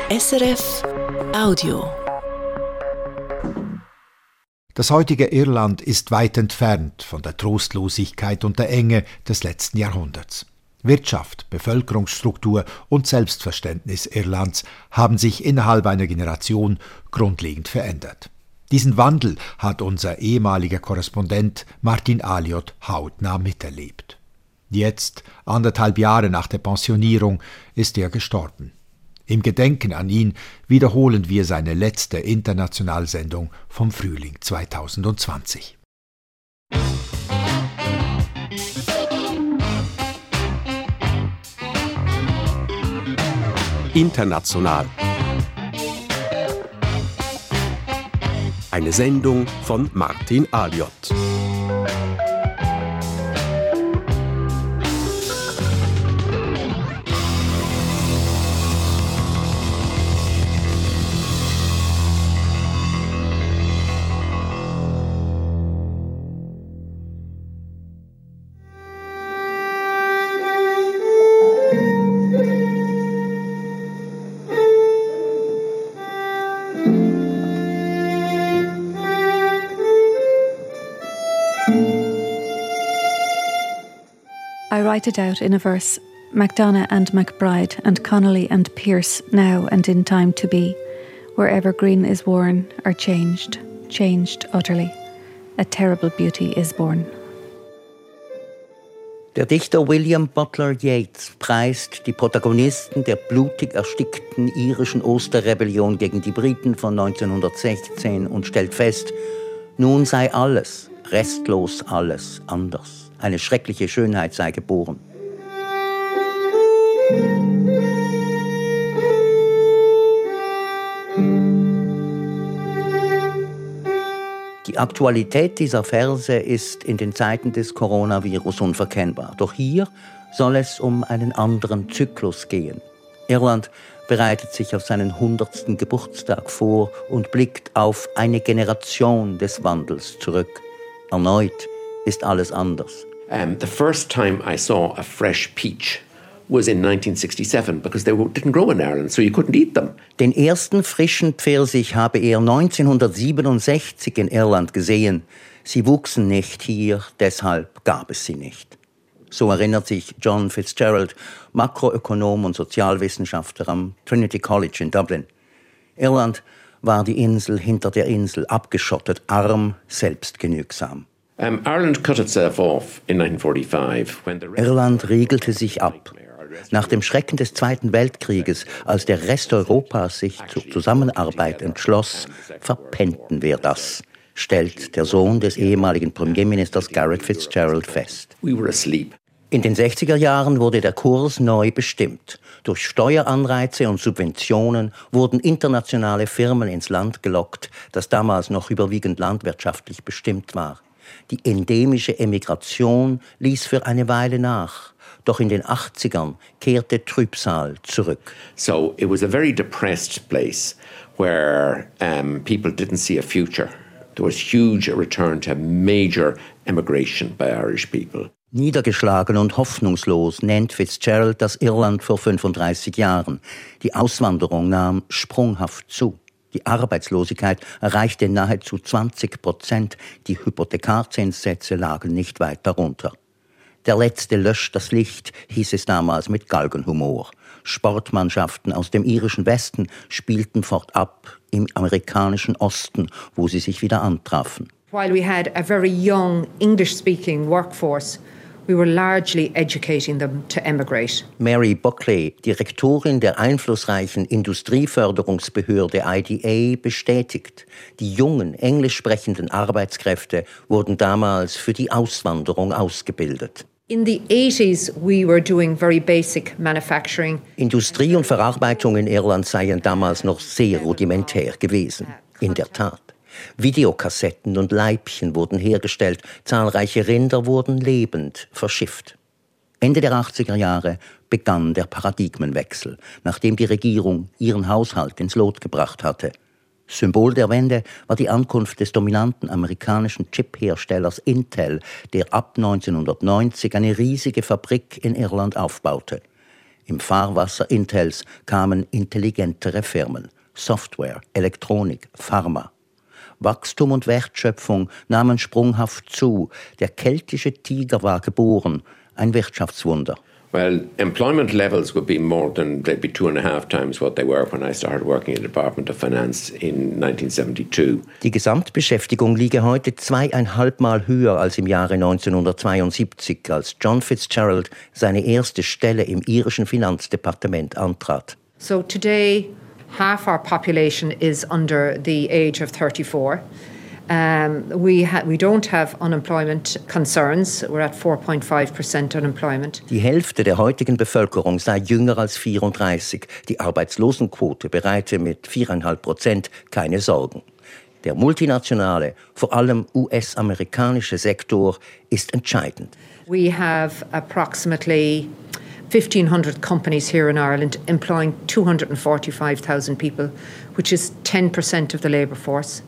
SRF Audio. Das heutige Irland ist weit entfernt von der Trostlosigkeit und der Enge des letzten Jahrhunderts. Wirtschaft, Bevölkerungsstruktur und Selbstverständnis Irlands haben sich innerhalb einer Generation grundlegend verändert. Diesen Wandel hat unser ehemaliger Korrespondent Martin Alliot hautnah miterlebt. Jetzt, 1,5 Jahre nach der Pensionierung, ist er gestorben. Im Gedenken an ihn wiederholen wir seine letzte Internationalsendung vom Frühling 2020. International. Eine Sendung von Martin Alliot. I write it out in a verse, MacDonagh and MacBride and Connolly and Pearse now and in time to be, wherever green is worn are changed utterly. A terrible beauty is born. Der Dichter William Butler Yeats preist die Protagonisten der blutig erstickten irischen Osterrebellion gegen die Briten von 1916 und stellt fest, nun sei alles, restlos alles, anders. Eine schreckliche Schönheit sei geboren. Die Aktualität dieser Verse ist in den Zeiten des Coronavirus unverkennbar. Doch hier soll es um einen anderen Zyklus gehen. Irland bereitet sich auf seinen 100. Geburtstag vor und blickt auf eine Generation des Wandels zurück. Erneut ist alles anders. The first time I saw a fresh peach was in 1967 because they didn't grow in Ireland, so you couldn't eat them. Den ersten frischen Pfirsich habe er 1967 in Irland gesehen. Sie wuchsen nicht hier, deshalb gab es sie nicht. So erinnert sich John Fitzgerald, Makroökonom und Sozialwissenschaftler am Trinity College in Dublin. Irland war die Insel hinter der Insel, abgeschottet, arm, selbstgenügsam. Ireland cut itself off in 1945 when the Irland riegelte sich ab. Nach dem Schrecken des Zweiten Weltkrieges, als der Rest Europas sich zur Zusammenarbeit entschloss, verpennten wir das, stellt der Sohn des ehemaligen Premierministers Garret Fitzgerald fest. We were asleep. In den 60er Jahren wurde der Kurs neu bestimmt. Durch Steueranreize und Subventionen wurden internationale Firmen ins Land gelockt, das damals noch überwiegend landwirtschaftlich bestimmt war. Die endemische Emigration ließ für eine Weile nach. Doch in den 80ern kehrte Trübsal zurück. So it was a very depressed place where people didn't see a future. There was huge return to major emigration by Irish people. Niedergeschlagen und hoffnungslos nennt Fitzgerald das Irland vor 35 Jahren. Die Auswanderung nahm sprunghaft zu. Die Arbeitslosigkeit erreichte nahezu 20%. Die Hypothekarzinssätze lagen nicht weit darunter. Der Letzte löscht das Licht, hieß es damals mit Galgenhumor. Sportmannschaften aus dem irischen Westen spielten fortab im amerikanischen Osten, wo sie sich wieder antrafen. While we had a very young English-speaking workforce, we were largely educating them to emigrate. Mary Buckley, Direktorin der einflussreichen Industrieförderungsbehörde IDA, bestätigt, die jungen englisch sprechenden Arbeitskräfte wurden damals für die Auswanderung ausgebildet. In the 80s, we were doing very basic manufacturing. Industrie und Verarbeitung in Irland seien damals noch sehr rudimentär gewesen. In der Tat. Videokassetten und Leibchen wurden hergestellt, zahlreiche Rinder wurden lebend verschifft. Ende der 80er Jahre begann der Paradigmenwechsel, nachdem die Regierung ihren Haushalt ins Lot gebracht hatte. Symbol der Wende war die Ankunft des dominanten amerikanischen Chipherstellers Intel, der ab 1990 eine riesige Fabrik in Irland aufbaute. Im Fahrwasser Intels kamen intelligentere Firmen, Software, Elektronik, Pharma. Wachstum und Wertschöpfung nahmen sprunghaft zu. Der keltische Tiger war geboren, ein Wirtschaftswunder. Well, employment levels would be more than, they'd be 2.5 times what they were when I started working in the Department of Finance in 1972. Die Gesamtbeschäftigung liege heute 2,5 Mal höher als im Jahre 1972, als John Fitzgerald seine erste Stelle im irischen Finanzdepartement antrat. So today, half our population is under the age of 34. We don't have unemployment concerns. We're at 4.5% unemployment. Die Hälfte der heutigen Bevölkerung sei jünger als 34. Die Arbeitslosenquote bereite mit 4,5% keine Sorgen. Der multinationale, vor allem US-amerikanische Sektor ist entscheidend. We have approximately 1,500 companies here in Ireland employing 245,000 people, which is 10% of the labour force.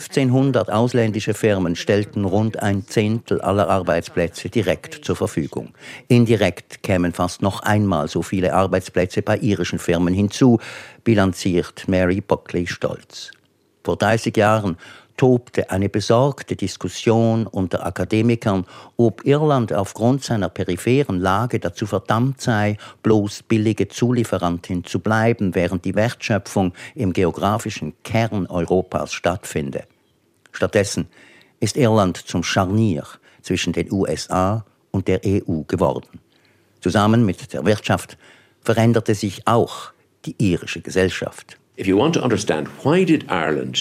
1500 ausländische Firmen stellten rund 1/10 aller Arbeitsplätze direkt zur Verfügung. Indirekt kämen fast noch einmal so viele Arbeitsplätze bei irischen Firmen hinzu, bilanziert Mary Buckley stolz. Vor 30 Jahren tobte eine besorgte Diskussion unter Akademikern, ob Irland aufgrund seiner peripheren Lage dazu verdammt sei, bloß billige Zulieferantin zu bleiben, während die Wertschöpfung im geografischen Kern Europas stattfinde. Stattdessen ist Irland zum Scharnier zwischen den USA und der EU geworden. Zusammen mit der Wirtschaft veränderte sich auch die irische Gesellschaft. If you want to understand why did Ireland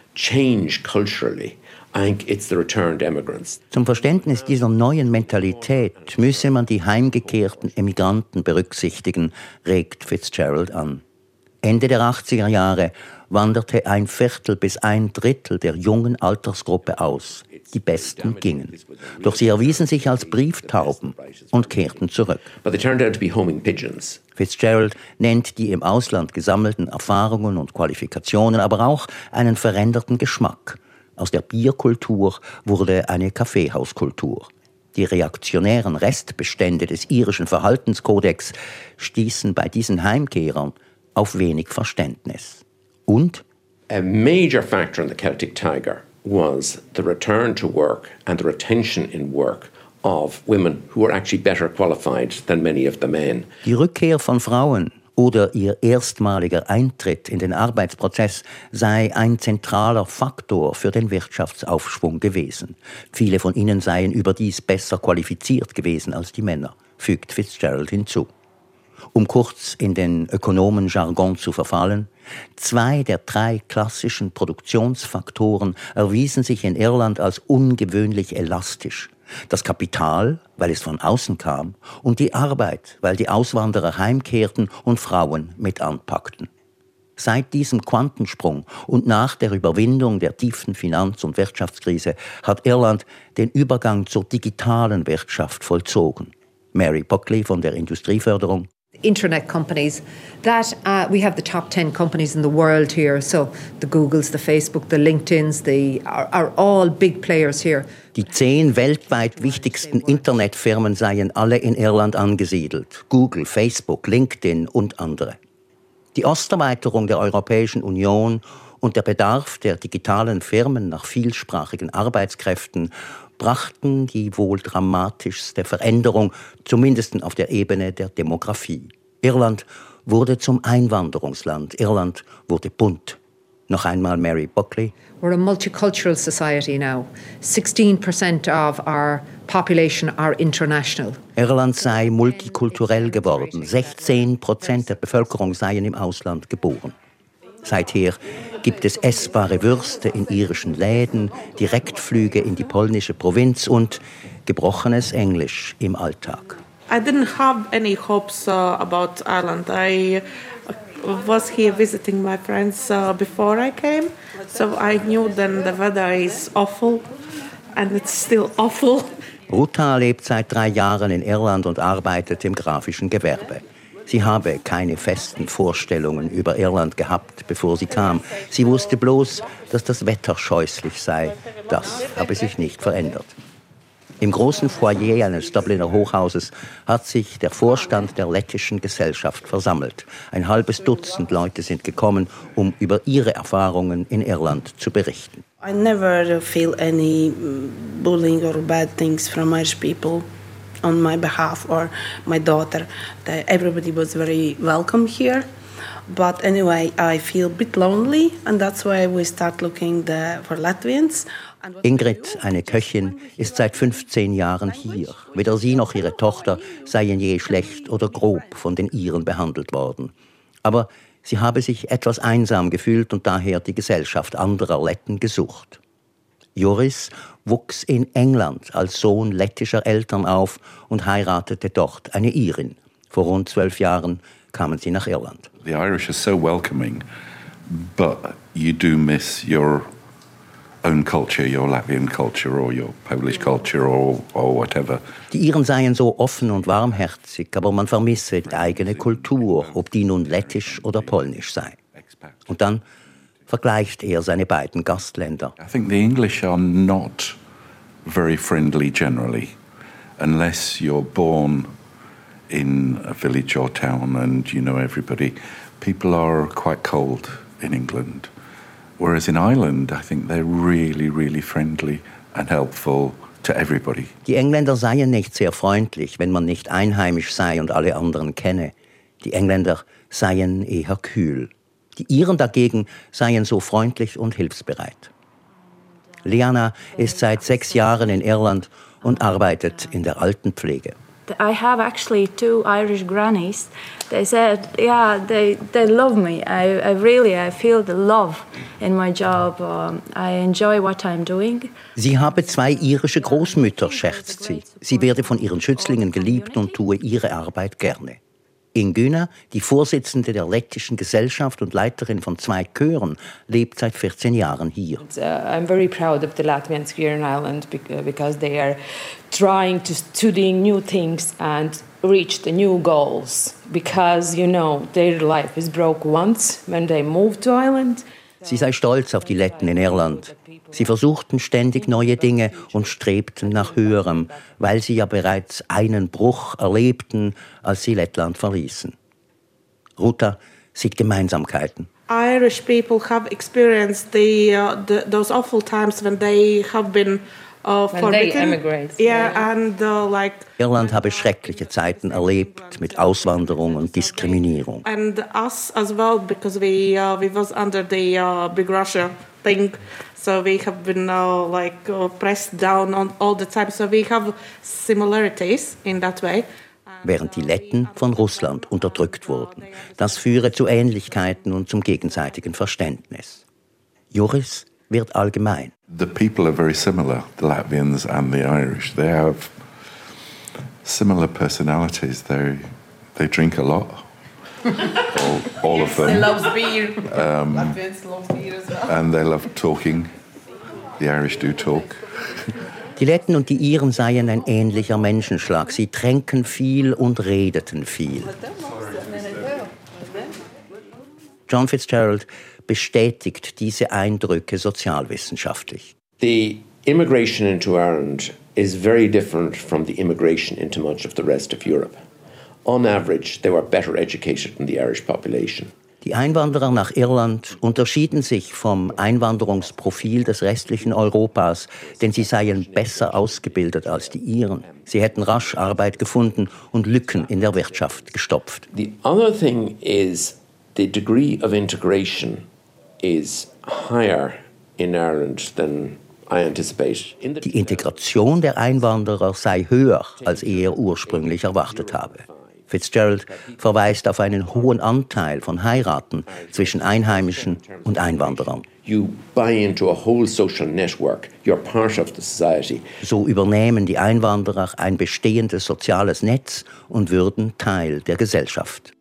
change culturally, I think it's the returned immigrants. Zum Verständnis dieser neuen Mentalität müsse man die heimgekehrten Emigranten berücksichtigen, regt Fitzgerald an. Ende der 80er Jahre wanderte 1/4 bis 1/3 der jungen Altersgruppe aus. Die Besten gingen. Doch sie erwiesen sich als Brieftauben und kehrten zurück. But they turned out to be homing pigeons. Fitzgerald nennt die im Ausland gesammelten Erfahrungen und Qualifikationen, aber auch einen veränderten Geschmack. Aus der Bierkultur wurde eine Kaffeehauskultur. Die reaktionären Restbestände des irischen Verhaltenskodex stießen bei diesen Heimkehrern auf wenig Verständnis. Und a major factor in the Celtic Tiger was the return to work and the retention in work of women who were actually better qualified than many of the men. Die Rückkehr von Frauen oder ihr erstmaliger Eintritt in den Arbeitsprozess sei ein zentraler Faktor für den Wirtschaftsaufschwung gewesen. Viele von ihnen seien überdies besser qualifiziert gewesen als die Männer, fügt Fitzgerald hinzu. Um kurz in den Ökonomenjargon zu verfallen, 2 der 3 klassischen Produktionsfaktoren erwiesen sich in Irland als ungewöhnlich elastisch. Das Kapital, weil es von außen kam, und die Arbeit, weil die Auswanderer heimkehrten und Frauen mit anpackten. Seit diesem Quantensprung und nach der Überwindung der tiefen Finanz- und Wirtschaftskrise hat Irland den Übergang zur digitalen Wirtschaft vollzogen. Mary Buckley von der Industrieförderung. Internet companies, that we have the top 10 companies in the world here. So the Googles, the Facebook, the LinkedIns, are all big players here. Die 10 weltweit wichtigsten Internetfirmen seien alle in Irland angesiedelt. Google, Facebook, LinkedIn und andere. Die Osterweiterung der Europäischen Union und der Bedarf der digitalen Firmen nach vielsprachigen Arbeitskräften brachten die wohl dramatischste Veränderung, zumindest auf der Ebene der Demografie. Irland wurde zum Einwanderungsland. Irland wurde bunt. Noch einmal Mary Buckley. We're a multicultural society now. 16% of our population are international. Irland sei multikulturell geworden. 16% der Bevölkerung seien im Ausland geboren. Seither gibt es essbare Würste in irischen Läden, Direktflüge in die polnische Provinz und gebrochenes Englisch im Alltag. I didn't have any hopes about Ireland. I was here visiting my friends before I came, so I knew then the weather is awful and it's still awful. Ruta lebt seit 3 Jahren in Irland und arbeitet im grafischen Gewerbe. Sie habe keine festen Vorstellungen über Irland gehabt, bevor sie kam. Sie wusste bloß, dass das Wetter scheußlich sei. Das habe sich nicht verändert. Im großen Foyer eines Dubliner Hochhauses hat sich der Vorstand der lettischen Gesellschaft versammelt. Ein halbes Dutzend Leute sind gekommen, um über ihre Erfahrungen in Irland zu berichten. I never feel any bullying or bad things from Irish people on my behalf or my daughter. Everybody was very welcome here. But anyway, I feel a bit lonely and that's why we start looking for Latvians. Ingrid, eine Köchin, ist seit 15 Jahren hier. Weder sie noch ihre Tochter seien je schlecht oder grob von den Iren behandelt worden. Aber sie habe sich etwas einsam gefühlt und daher die Gesellschaft anderer Letten gesucht. Joris wuchs in England als Sohn lettischer Eltern auf und heiratete dort eine Irin. Vor rund 12 Jahren kamen sie nach Irland. The Irish are so welcoming, but you do miss your own culture, your Latvian culture or your Polish culture or whatever. Die Iren seien so offen und warmherzig, aber man vermisse die eigene Kultur, ob die nun lettisch oder polnisch sei. Und dann vergleicht er seine beiden Gastländer. I think the English are not very friendly generally, unless you're born in a village or town and you know everybody. People are quite cold in England. Whereas in Ireland, I think they're really, really friendly and helpful to everybody. Die Engländer seien nicht sehr freundlich, wenn man nicht einheimisch sei und alle anderen kenne. Die Engländer seien eher kühl. Die Iren dagegen seien so freundlich und hilfsbereit. Liana ist seit 6 Jahren in Irland und arbeitet in der Altenpflege. I have actually 2 Irish grannies. They said, yeah, they love me. I feel the love in my job. I enjoy what I'm doing. Sie habe 2 irische Großmütter, scherzt sie. Sie werde von ihren Schützlingen geliebt und tue ihre Arbeit gerne. Inguna, die Vorsitzende der lettischen Gesellschaft und Leiterin von 2 Chören, lebt seit 14 Jahren hier. I'm very proud of the Latvians here in Ireland because they are trying to study new things and reach the new goals. Because, you know, their life is broke once when they moved to Ireland. Sie sei stolz auf die Letten in Irland. Sie versuchten ständig neue Dinge und strebten nach Höherem, weil sie ja bereits einen Bruch erlebten, als sie Lettland verließen. Ruta sieht Gemeinsamkeiten. Irish people have experienced those awful times when they have been when they emigrate. Yeah, and Irland habe schreckliche Zeiten erlebt mit Auswanderung und Diskriminierung. And us as well, because we was under the Big Russia thing, so we have been pressed down on all the time. So we have similarities in that way. Während die Letten von Russland unterdrückt wurden. Das führe zu Ähnlichkeiten und zum gegenseitigen Verständnis. Joris wird allgemein. The people are very similar, the Latvians and the Irish. They have similar personalities. They drink a lot. all of them. They love beer. Latvians love beer as well. And they love talking. The Irish do talk. Die Letten und die Iren seien ein ähnlicher Menschenschlag. Sie tränken viel und redeten viel. John Fitzgerald bestätigt diese Eindrücke sozialwissenschaftlich. The immigration into Ireland is very different from the immigration into much of the rest of Europe. On average, they were better educated than the Irish population. Die Einwanderer nach Irland unterschieden sich vom Einwanderungsprofil des restlichen Europas, denn sie seien besser ausgebildet als die Iren. Sie hätten rasch Arbeit gefunden und Lücken in der Wirtschaft gestopft. The other thing is the degree of integration is higher in Ireland than I anticipate. Die Integration der Einwanderer sei höher, als er ursprünglich erwartet habe. Fitzgerald verweist auf einen hohen Anteil von Heiraten zwischen Einheimischen und Einwanderern. You buy into a whole social network. You're part of the society. So übernehmen die Einwanderer ein bestehendes soziales Netz und würden Teil der Gesellschaft.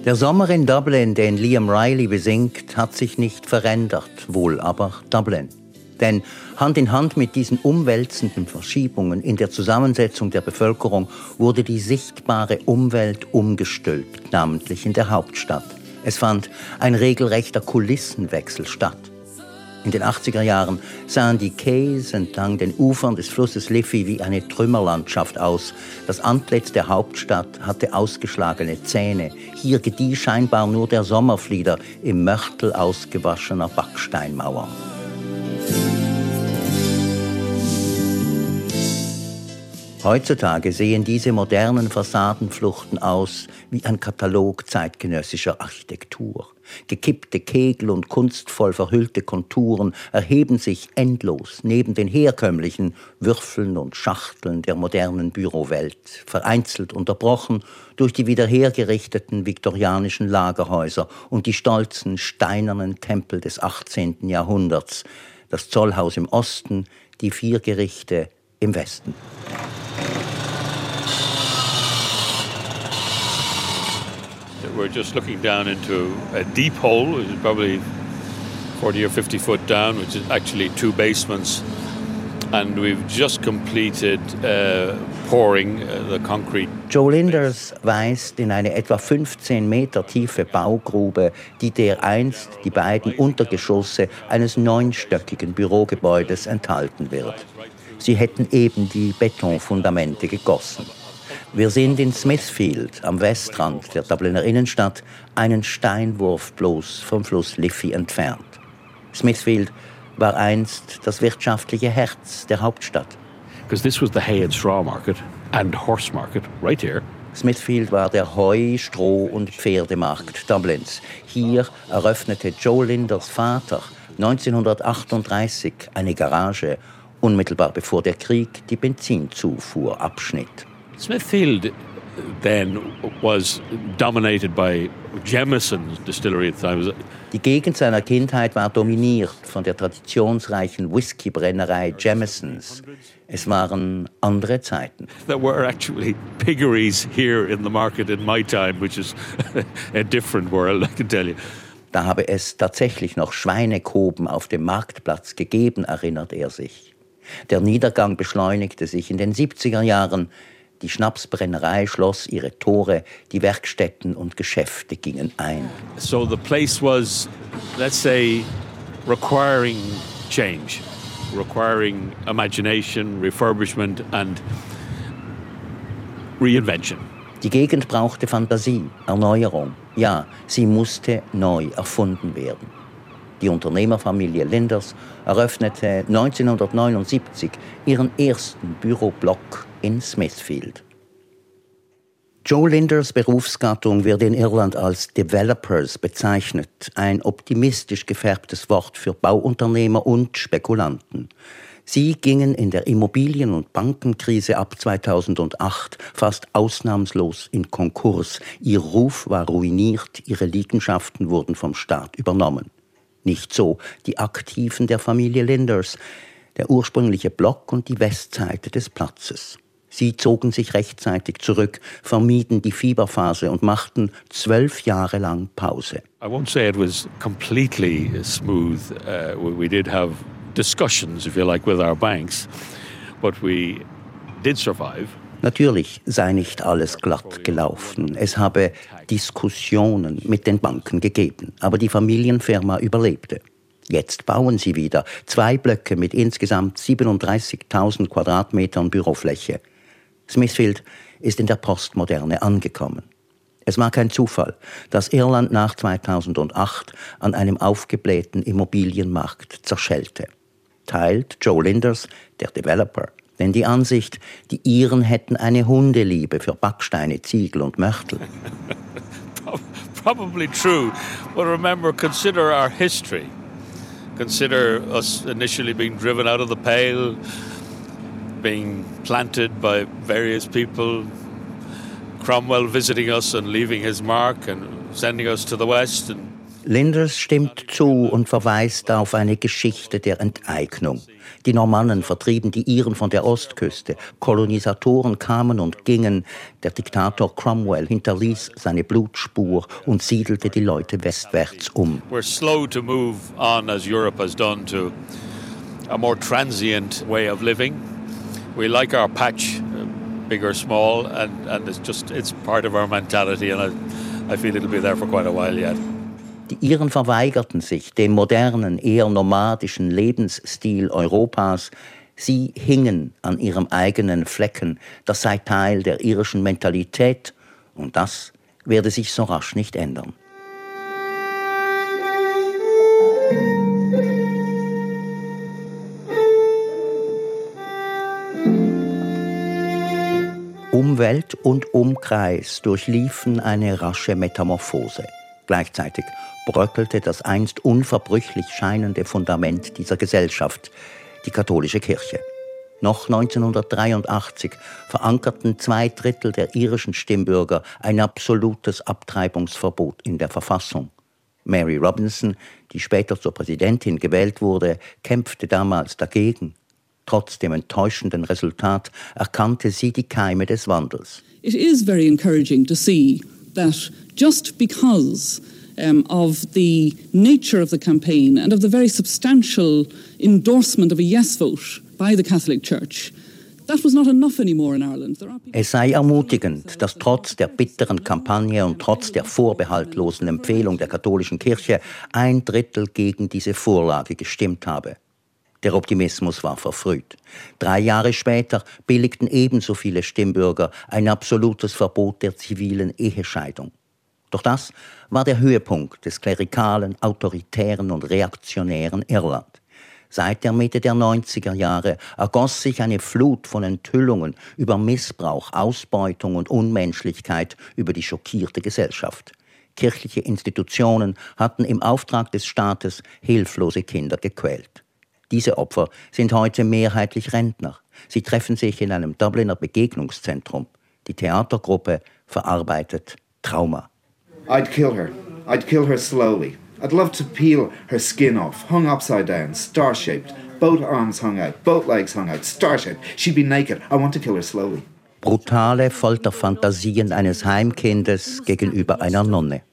Der Sommer in Dublin, den Liam Riley besingt, hat sich nicht verändert, wohl aber Dublin. Denn Hand in Hand mit diesen umwälzenden Verschiebungen in der Zusammensetzung der Bevölkerung wurde die sichtbare Umwelt umgestülpt, namentlich in der Hauptstadt. Es fand ein regelrechter Kulissenwechsel statt. In den 80er Jahren sahen die Quays entlang den Ufern des Flusses Liffey wie eine Trümmerlandschaft aus. Das Antlitz der Hauptstadt hatte ausgeschlagene Zähne. Hier gedieh scheinbar nur der Sommerflieder im Mörtel ausgewaschener Backsteinmauern. Heutzutage sehen diese modernen Fassadenfluchten aus wie ein Katalog zeitgenössischer Architektur. Gekippte Kegel und kunstvoll verhüllte Konturen erheben sich endlos neben den herkömmlichen Würfeln und Schachteln der modernen Bürowelt, vereinzelt unterbrochen durch die wieder hergerichteten viktorianischen Lagerhäuser und die stolzen steinernen Tempel des 18. Jahrhunderts, das Zollhaus im Osten, die 4 Gerichte im Westen. We're just looking down into a deep hole, which is probably 40 or 50 foot down, which is actually 2 basements. And we've just completed pouring the concrete. Joe Linders weist in eine etwa 15 Meter tiefe Baugrube, die dereinst die beiden Untergeschosse eines 9-stöckigen Bürogebäudes enthalten wird. Sie hätten eben die Betonfundamente gegossen. Wir sind in Smithfield, am Westrand der Dubliner Innenstadt, einen Steinwurf bloß vom Fluss Liffey entfernt. Smithfield war einst das wirtschaftliche Herz der Hauptstadt. Because this was the hay and straw market and horse market right here. Smithfield war der Heu-, Stroh- und Pferdemarkt Dublins. Hier eröffnete Joe Linders Vater 1938 eine Garage, unmittelbar bevor der Krieg die Benzinzufuhr abschnitt. Smithfield then was dominated by Jameson's distillery at the time. Die Gegend seiner Kindheit war dominiert von der traditionsreichen Whiskybrennerei Jamesons. Es waren andere Zeiten. There were actually piggeries here in the market in my time, which is a different world, I can tell you. Da habe es tatsächlich noch Schweinekoben auf dem Marktplatz gegeben, erinnert er sich. Der Niedergang beschleunigte sich in den 70er Jahren. Die Schnapsbrennerei schloss ihre Tore, die Werkstätten und Geschäfte gingen ein. So the place was, let's say, requiring change, requiring imagination, refurbishment and reinvention. Die Gegend brauchte Fantasie, Erneuerung. Ja, sie musste neu erfunden werden. Die Unternehmerfamilie Linders eröffnete 1979 ihren ersten Büroblock in Smithfield. Joe Linders Berufsgattung wird in Irland als Developers bezeichnet, ein optimistisch gefärbtes Wort für Bauunternehmer und Spekulanten. Sie gingen in der Immobilien- und Bankenkrise ab 2008 fast ausnahmslos in Konkurs. Ihr Ruf war ruiniert, ihre Liegenschaften wurden vom Staat übernommen. Nicht so die Aktiven der Familie Linders, der ursprüngliche Block und die Westseite des Platzes. Sie zogen sich rechtzeitig zurück, vermieden die Fieberphase und machten 12 Jahre lang Pause. I won't say it was completely smooth. We did have discussions, if you like, with our banks, but we did survive. Natürlich sei nicht alles glatt gelaufen. Es habe Diskussionen mit den Banken gegeben, aber die Familienfirma überlebte. Jetzt bauen sie wieder 2 Blöcke mit insgesamt 37.000 Quadratmetern Bürofläche. Smithfield ist in der Postmoderne angekommen. Es war kein Zufall, dass Irland nach 2008 an einem aufgeblähten Immobilienmarkt zerschellte. Teilt Joe Linders, der Developer, denn die Ansicht, die Iren hätten eine Hundeliebe für Backsteine, Ziegel und Mörtel. Probably true, but remember, consider our history. Consider us initially being driven out of the Pale, being planted by various people, Cromwell visiting us and leaving his mark and sending us to the west. And Linders stimmt zu und verweist auf eine Geschichte der Enteignung. Die Normannen vertrieben die Iren von der Ostküste. Kolonisatoren kamen und gingen. Der Diktator Cromwell hinterließ seine Blutspur und siedelte die Leute westwärts um. We're slow to move on, as Europe has done, to a more transient way of living. We like our patch, big or small, and it's part of our mentality, and I feel it'll be there for quite a while yet. Die Iren verweigerten sich dem modernen, eher nomadischen Lebensstil Europas. Sie hingen an ihrem eigenen Flecken. Das sei Teil der irischen Mentalität und das werde sich so rasch nicht ändern. Umwelt und Umkreis durchliefen eine rasche Metamorphose. Gleichzeitig bröckelte das einst unverbrüchlich scheinende Fundament dieser Gesellschaft, die katholische Kirche. Noch 1983 verankerten 2/3 der irischen Stimmbürger ein absolutes Abtreibungsverbot in der Verfassung. Mary Robinson, die später zur Präsidentin gewählt wurde, kämpfte damals dagegen. Trotz dem enttäuschenden Resultat erkannte sie die Keime des Wandels. It is very encouraging to see that just because of the nature of the campaign and of the very substantial endorsement of a yes vote by the Catholic Church, that was not enough anymore in Ireland. Es sei ermutigend, dass trotz der bitteren Kampagne und trotz der vorbehaltlosen Empfehlung der katholischen Kirche 1/3 gegen diese Vorlage gestimmt habe. Der Optimismus war verfrüht. 3 Jahre später billigten ebenso viele Stimmbürger ein absolutes Verbot der zivilen Ehescheidung. Doch das war der Höhepunkt des klerikalen, autoritären und reaktionären Irland. Seit der Mitte der 90er Jahre ergoss sich eine Flut von Enthüllungen über Missbrauch, Ausbeutung und Unmenschlichkeit über die schockierte Gesellschaft. Kirchliche Institutionen hatten im Auftrag des Staates hilflose Kinder gequält. Diese Opfer sind heute mehrheitlich Rentner. Sie treffen sich in einem Dubliner Begegnungszentrum. Die Theatergruppe verarbeitet Trauma. I'd kill her. I'd kill her slowly. I'd love to peel her skin off, hung upside down, star-shaped. Both arms hung out, both legs hung out, star-shaped. She'd be naked. I want to kill her slowly. Brutale Folterfantasien eines Heimkindes gegenüber einer Nonne.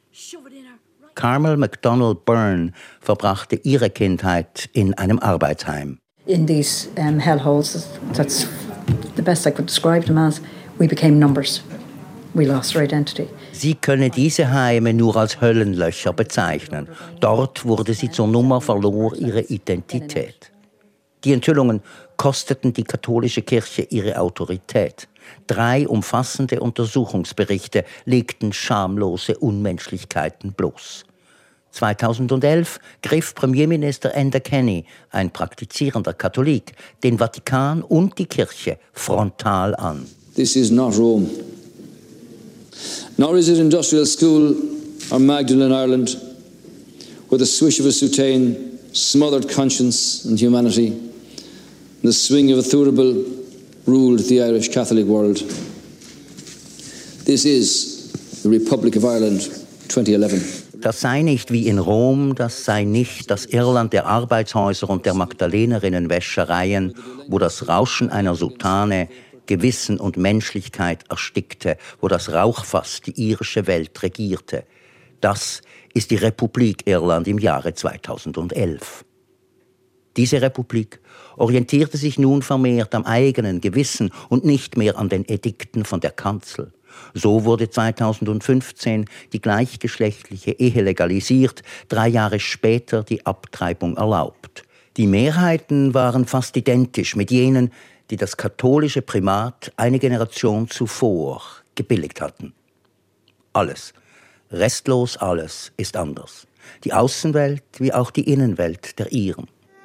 Carmel MacDonald Byrne verbrachte ihre Kindheit in einem Arbeitsheim. In these hellholes, that's the best I could describe them as, we became numbers. We lost our identity. Sie könne diese Heime nur als Höllenlöcher bezeichnen. Dort wurde sie zur Nummer, verlor ihre Identität. Die Enthüllungen kosteten die katholische Kirche ihre Autorität. 3 umfassende Untersuchungsberichte legten schamlose Unmenschlichkeiten bloß. 2011 griff Premierminister Enda Kenny, ein praktizierender Katholik, den Vatikan und die Kirche frontal an. This is not Rome. Nor is it industrial school or Magdalen, Ireland, where the swish of a soutane smothered conscience and humanity, and the swing of a thurible ruled the Irish Catholic world. This is the Republic of Ireland 2011. Das sei nicht wie in Rom, das sei nicht das Irland der Arbeitshäuser und der Magdalenerinnenwäschereien, wo das Rauschen einer Soutane Gewissen und Menschlichkeit erstickte, wo das Rauchfass die irische Welt regierte. Das ist die Republik Irland im Jahre 2011. Diese Republik orientierte sich nun vermehrt am eigenen Gewissen und nicht mehr an den Edikten von der Kanzel. So wurde 2015 die gleichgeschlechtliche Ehe legalisiert, 3 Jahre später die Abtreibung erlaubt. Die Mehrheiten waren fast identisch mit jenen, die das katholische Primat eine Generation zuvor gebilligt hatten. Alles, restlos alles, ist anders. Die Außenwelt wie auch die Innenwelt der Iren.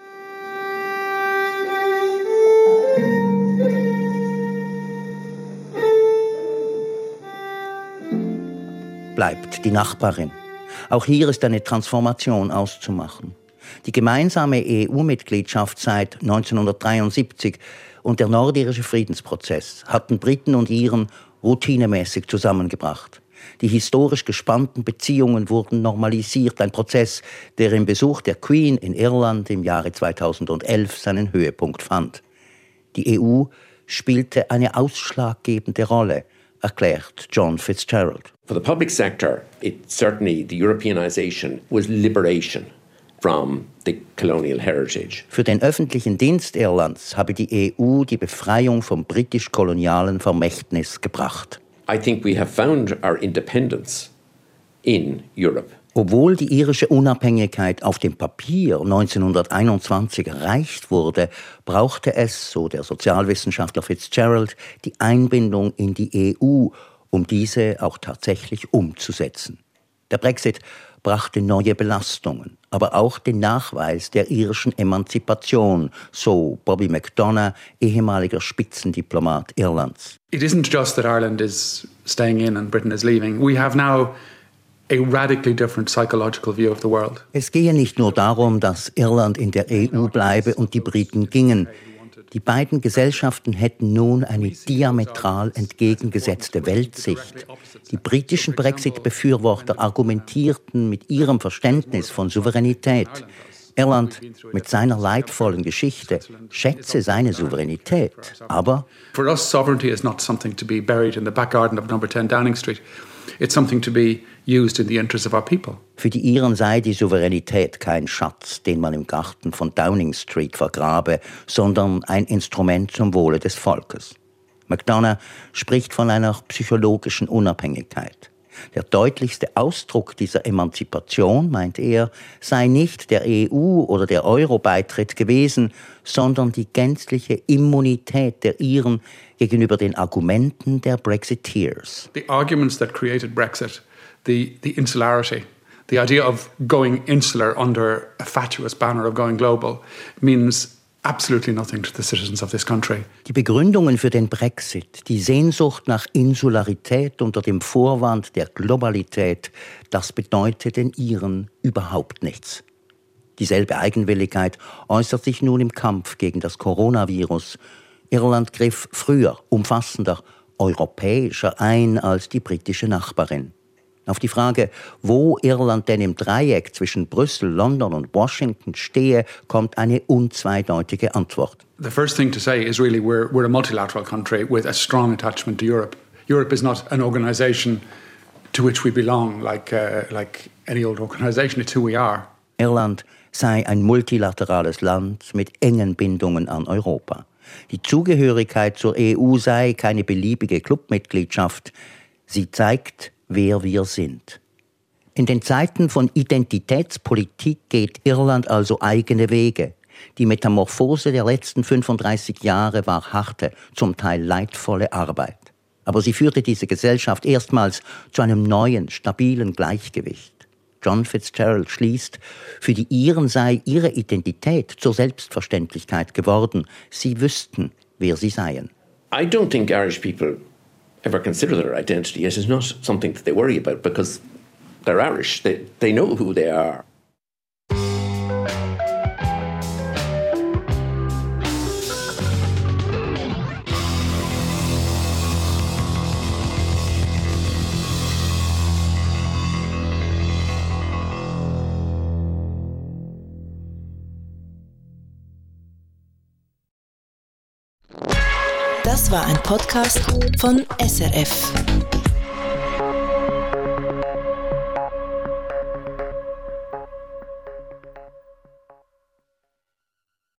Bleibt die Nachbarin. Auch hier ist eine Transformation auszumachen. Die gemeinsame EU-Mitgliedschaft seit 1973 und der nordirische Friedensprozess hatten Briten und Iren routinemäßig zusammengebracht. Die historisch gespannten Beziehungen wurden normalisiert, ein Prozess, der im Besuch der Queen in Irland im Jahre 2011 seinen Höhepunkt fand. Die EU spielte eine ausschlaggebende Rolle, erklärt John Fitzgerald. For the public sector, certainly the Europeanization was liberation from the colonial heritage. Für den öffentlichen Dienst Irlands habe die EU die Befreiung vom britisch-kolonialen Vermächtnis gebracht. I think we have found our independence in Europe. Obwohl die irische Unabhängigkeit auf dem Papier 1921 erreicht wurde, brauchte es, so der Sozialwissenschaftler Fitzgerald, die Einbindung in die EU, um diese auch tatsächlich umzusetzen. Der Brexit brachte neue Belastungen, aber auch den Nachweis der irischen Emanzipation, so Bobby McDonough, ehemaliger Spitzendiplomat Irlands. It isn't just that Ireland is staying in and Britain is leaving. We have now a radically different psychological view of the world. Es gehe nicht nur darum, dass Irland in der EU bleibe und die Briten gingen. Die beiden Gesellschaften hätten nun eine diametral entgegengesetzte Weltsicht. Die britischen Brexit-Befürworter argumentierten mit ihrem Verständnis von Souveränität. Irland mit seiner leidvollen Geschichte schätze seine Souveränität, aber For us, sovereignty is not something to be buried in the back garden of number 10 Downing Street. It's something to be used in the interest of our people. Für die Iren sei die Souveränität kein Schatz, den man im Garten von Downing Street vergrabe, sondern ein Instrument zum Wohle des Volkes. McDonough spricht von einer psychologischen Unabhängigkeit. Der deutlichste Ausdruck dieser Emanzipation, meint er, sei nicht der EU- oder der Euro-Beitritt gewesen, sondern die gänzliche Immunität der Iren gegenüber den Argumenten der Brexiteers. The arguments that created Brexit, the insularity, the idea of going insular under a fatuous banner of going global means absolutely nothing to the citizens of this country. Die Begründungen für den Brexit, die Sehnsucht nach Insularität unter dem Vorwand der Globalität, das bedeutet den Iren überhaupt nichts. Dieselbe Eigenwilligkeit äußert sich nun im Kampf gegen das Coronavirus. Irland griff früher, umfassender, europäischer ein als die britische Nachbarin. Auf die Frage, wo Irland denn im Dreieck zwischen Brüssel, London und Washington stehe, kommt eine unzweideutige Antwort. The first thing to say is really we're a multilateral country with a strong attachment to Europe. Europe is not an organisation to which we belong, like any old organisation. It's who we are. Irland sei ein multilaterales Land mit engen Bindungen an Europa. Die Zugehörigkeit zur EU sei keine beliebige Clubmitgliedschaft. Sie zeigt, wer wir sind. In den Zeiten von Identitätspolitik geht Irland also eigene Wege. Die Metamorphose der letzten 35 Jahre war harte, zum Teil leidvolle Arbeit. Aber sie führte diese Gesellschaft erstmals zu einem neuen, stabilen Gleichgewicht. John Fitzgerald schließt, für die Iren sei ihre Identität zur Selbstverständlichkeit geworden. Sie wüssten, wer sie seien. I don't think Irish people ever consider their identity. It is not something that they worry about because they're Irish. They know who they are. Das war ein Podcast von SRF.